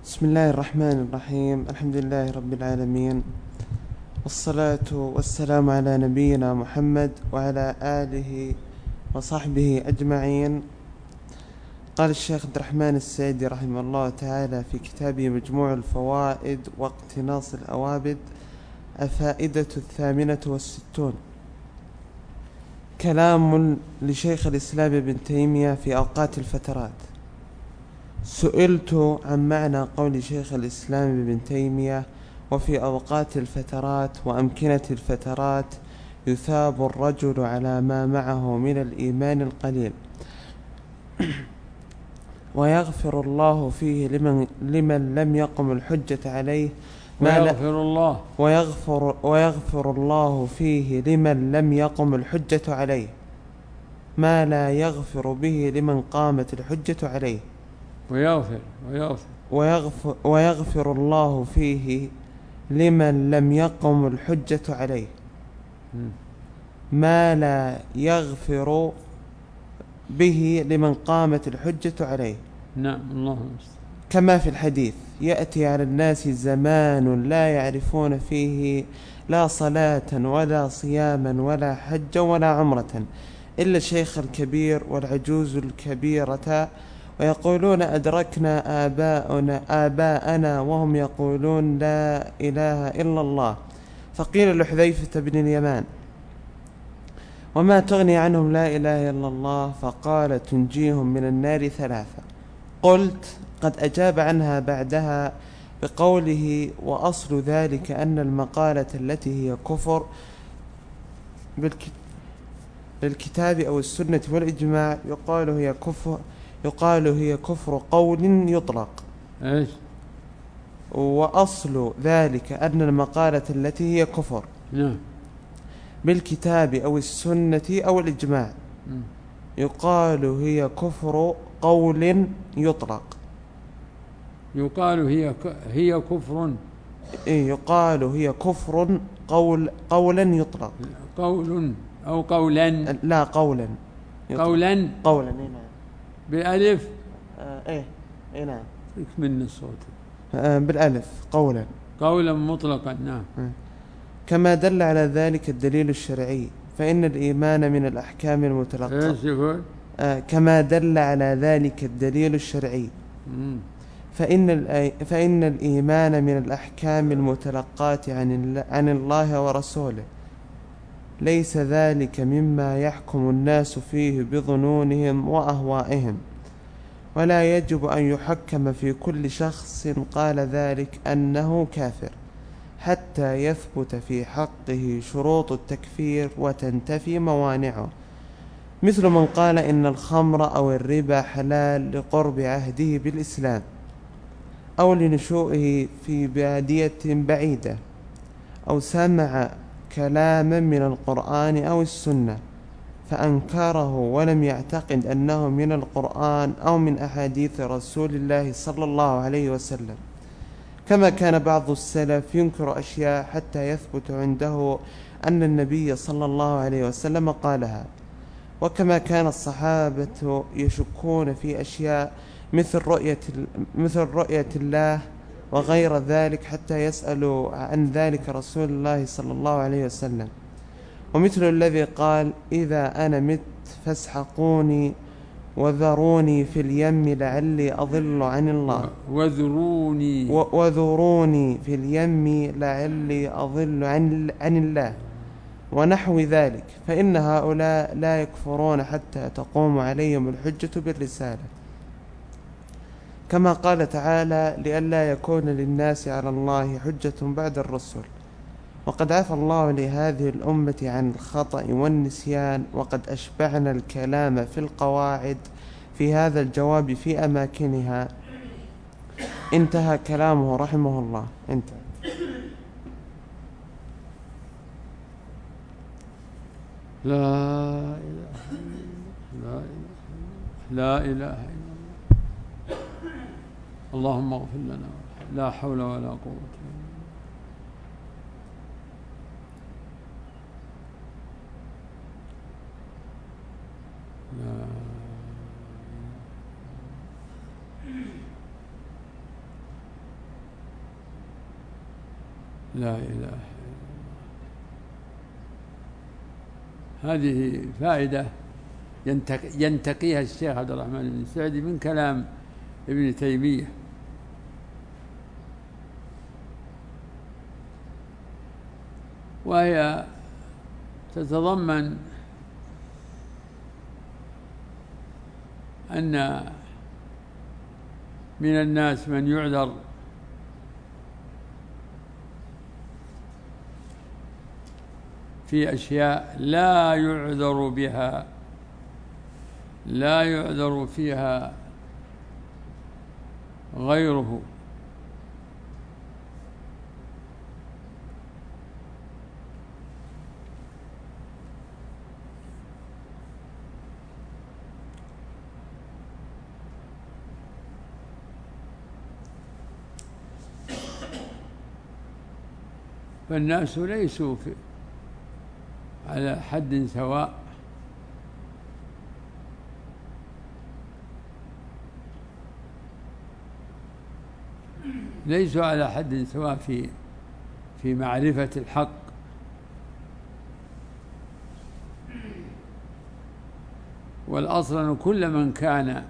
بسم الله الرحمن الرحيم. الحمد لله رب العالمين، والصلاة والسلام على نبينا محمد وعلى آله وصحبه أجمعين. قال الشيخ عبد الرحمن السعدي رحمه الله تعالى في كتابه مجموع الفوائد واقتناص الأوابد: الفائدة 68. كلام لشيخ الإسلام ابن تيمية في أوقات الفترات. سئلت عن معنى قول شيخ الإسلام ابن تيمية: وفي أوقات الفترات وأمكنة الفترات يثاب الرجل على ما معه من الإيمان القليل، ويغفر الله فيه لمن لم يقم الحجة عليه ويغفر الله فيه لمن لم يقم الحجة عليه ما لا يغفر به لمن قامت الحجة عليه. ويغفر الله فيه لمن لم يقم الحجة عليه ما لا يغفر به لمن قامت الحجة عليه. نعم، الله كما في الحديث: يأتي على الناس زمان لا يعرفون فيه لا صلاة ولا صياما ولا حجا ولا عمرة إلا الشيخ الكبير والعجوز الكبيرة، ويقولون أدركنا آباءنا وهم يقولون لا إله إلا الله. فقيل لحذيفة بن اليمان: وما تغني عنهم لا إله إلا الله؟ فقال: تنجيهم من النار 3. قلت: قد أجاب عنها بعدها بقوله: وأصل ذلك أن المقالة التي هي كفر بالكتاب أو السنة والإجماع يقال هي كفر قول يطلق. إيش؟ وأصل ذلك أن المقالة التي هي كفر بالكتاب أو السنة أو الإجماع يقال هي كفر قول يطلق. يقال هي كفر. يقال هي كفر قولا يطلق. قول أو قولا؟ لا، قولا. قولا. نعم. بألف. ايه نعم. من الصوت. بالألف. قولا مطلقا. نعم. كما دل على ذلك الدليل الشرعي، فإن الإيمان من الأحكام المتلقاة. ايش يقول؟ كما دل على ذلك الدليل الشرعي فإن الإيمان من الأحكام المتلقاة عن الله ورسوله، ليس ذلك مما يحكم الناس فيه بظنونهم وأهوائهم، ولا يجب أن يحكم في كل شخص قال ذلك أنه كافر حتى يثبت في حقه شروط التكفير وتنتفي موانعه، مثل من قال إن الخمر أو الربا حلال لقرب عهده بالإسلام أو لنشوئه في بادية بعيدة، أو سمع كلاما من القرآن أو السنة فأنكره ولم يعتقد أنه من القرآن أو من أحاديث رسول الله صلى الله عليه وسلم. كما كان بعض السلف ينكر أشياء حتى يثبت عنده أن النبي صلى الله عليه وسلم قالها، وكما كان الصحابة يشكون في أشياء مثل رؤية الله وغير ذلك حتى يسألوا عن ذلك رسول الله صلى الله عليه وسلم. ومثل الذي قال: إذا أنا مت فاسحقوني وذروني في اليم لعلي أضل عن الله. وذروني في اليم لعلي أضل عن الله، ونحو ذلك، فإن هؤلاء لا يكفرون حتى تقوم عليهم الحجة بالرسالة، كما قال تعالى: لئلا يكون للناس على الله حجة بعد الرسل. وقد عفى الله لهذه الأمة عن الخطأ والنسيان، وقد أشبعنا الكلام في القواعد في هذا الجواب في أماكنها. انتهى كلامه رحمه الله. انتهى. لا إله إلا الله. اللهم اغفر لنا. لا حول ولا قوة إلا بالله. لا إله إلا الله. هذه فائدة ينتقيها الشيخ عبد الرحمن بن سعدي من كلام ابن تيمية. وهي تتضمن أن من الناس من يعذر في أشياء لا يعذر فيها غيره، فالناس ليسوا على حد سواء، ليسوا على حد سواء في معرفة الحق، والأصل أن كل من كان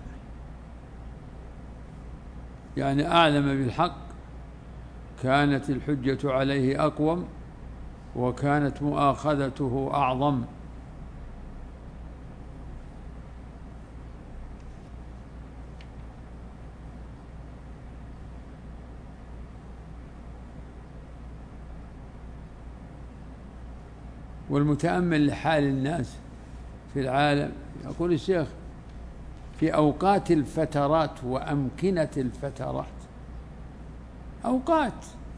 يعني أعلم بالحق كانت الحجة عليه أقوم وكانت مؤاخذته أعظم. والمتأمل لحال الناس في العالم، يقول الشيخ في أوقات الفترات وأمكنة الفترات، أوقات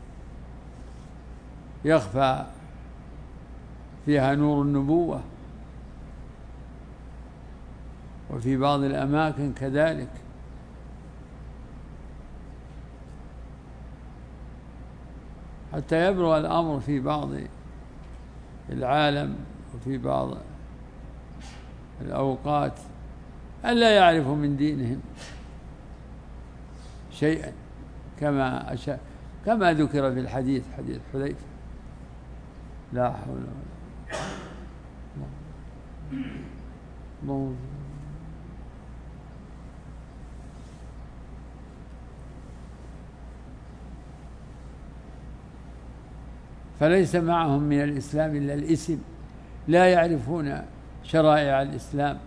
يخفى فيها نور النبوة، وفي بعض الأماكن كذلك، حتى يبلغ الأمر في بعض العالم وفي بعض الأوقات ألا يعرفوا من دينهم شيئا، كما ذكر في الحديث، حديث حذيفة. لا حول ولا قوة. فليس معهم من الإسلام إلا الاسم، لا يعرفون شرائع الإسلام.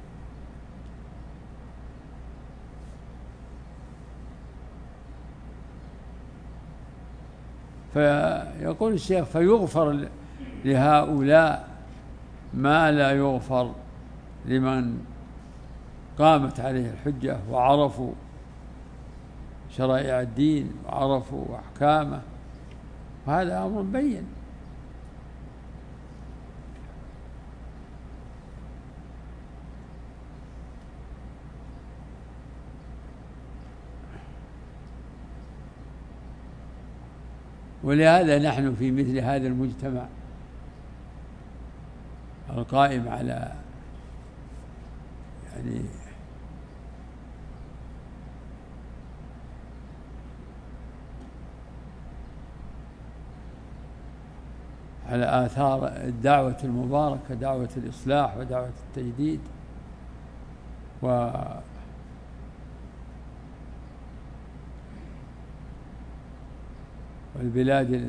فيقول الشيخ فيغفر لهؤلاء ما لا يغفر لمن قامت عليه الحجة وعرفوا شرائع الدين وعرفوا أحكامه، وهذا أمر بين. ولهذا نحن في مثل هذا المجتمع القائم على يعني على آثار الدعوة المباركة، دعوة الإصلاح ودعوة التجديد، والبلاد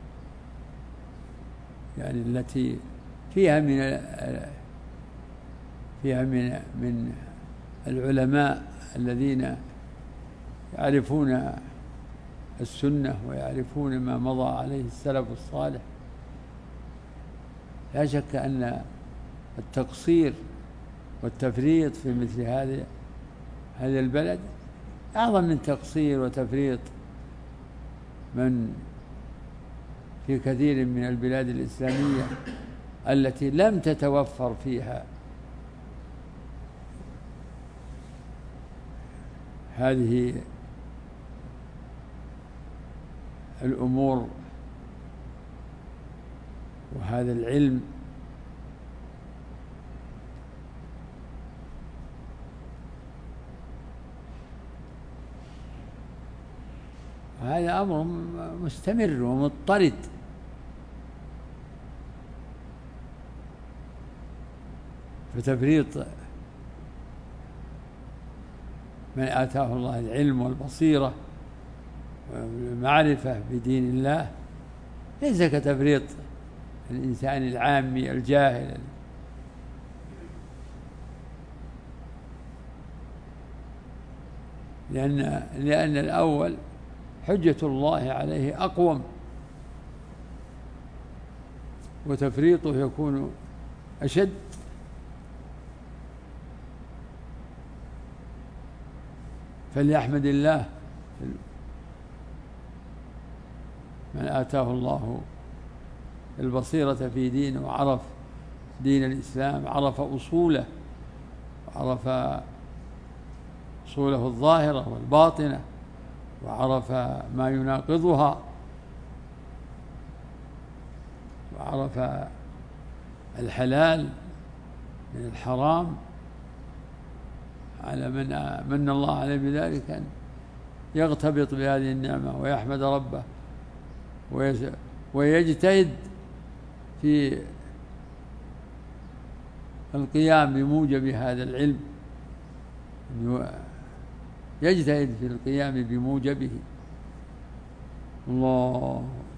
يعني التي فيها من العلماء الذين يعرفون السنة ويعرفون ما مضى عليه السلف الصالح. لا شك أن التقصير والتفريط في مثل هذا البلد أعظم من تقصير وتفريط من في كثير من البلاد الإسلامية التي لم تتوفر فيها هذه الأمور وهذا العلم. هذا أمر مستمر ومضطرد. فتفريط من آتاه الله العلم والبصيرة والمعرفة بدين الله ليس كتفريط الإنسان العامي الجاهل، لأن الأول حجة الله عليه أقوم، وتفريطه يكون أشد. فليحمد الله من آتاه الله البصيرة في دينه، وعرف دين الإسلام، عرف أصوله، وعرف أصوله الظاهرة والباطنة، وعرف ما يناقضها، وعرف الحلال من الحرام، على من الله عليه بذلك أن يغتبط بهذه النعمة ويحمد ربه ويجتهد في القيام بموجب هذا العلم، يجتهد في القيام بموجبه. الله